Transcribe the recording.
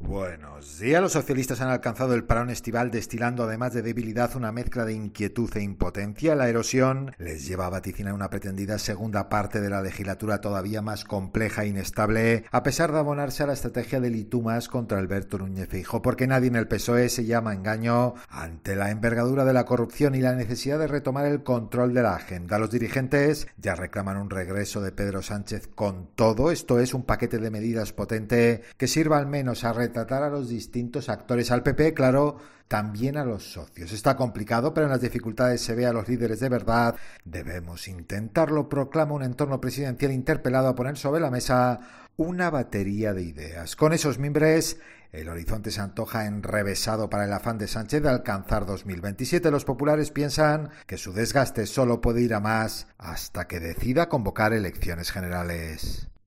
Buenos días. Los socialistas han alcanzado el parón estival destilando además de debilidad una mezcla de inquietud e impotencia. La erosión les lleva a vaticinar una pretendida segunda parte de la legislatura todavía más compleja e inestable, a pesar de abonarse a la estrategia de Litumas contra Alberto Núñez Feijóo, porque nadie en el PSOE se llama a engaño ante la envergadura de la corrupción y la necesidad de retomar el control de la agenda. Los dirigentes ya reclaman un regreso de Pedro Sánchez con todo. Esto es un paquete de medidas potente que sirva al menos a tratar a los distintos actores, al PP, claro, también a los socios. Está complicado, pero en las dificultades se ve a los líderes de verdad. Debemos intentarlo, proclama un entorno presidencial interpelado a poner sobre la mesa una batería de ideas. Con esos mimbres, el horizonte se antoja enrevesado para el afán de Sánchez de alcanzar 2027. Los populares piensan que su desgaste solo puede ir a más hasta que decida convocar elecciones generales.